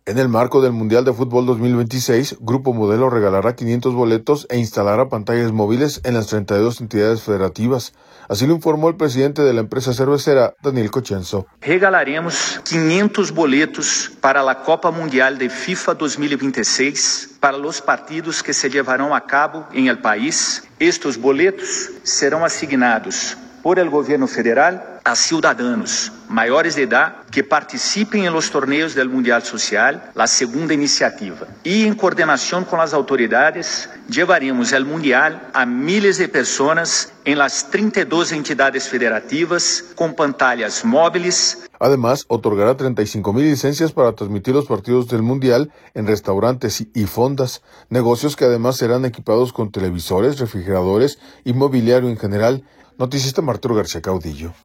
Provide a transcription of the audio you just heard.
En el marco del Mundial de Fútbol 2026, Grupo Modelo regalará 500 boletos e instalará pantallas móviles en las 32 entidades federativas. Así lo informó el presidente de la empresa cervecera, Daniel Cochenzo. Regalaremos 500 boletos para la Copa Mundial de FIFA 2026 para los partidos que se llevarão a cabo en el país. Estos boletos serão asignados por el gobierno federal a ciudadanos maiores de edad que participem en los torneos del Mundial Social, la segunda iniciativa. Y en coordinación con las autoridades, llevaremos el Mundial a miles de personas en las 32 entidades federativas con pantallas móviles. Además, otorgará 35,000 licencias para transmitir los partidos del Mundial en restaurantes y fondas, negocios que además serán equipados con televisores, refrigeradores y mobiliario en general. Noticista Arturo García Caudillo.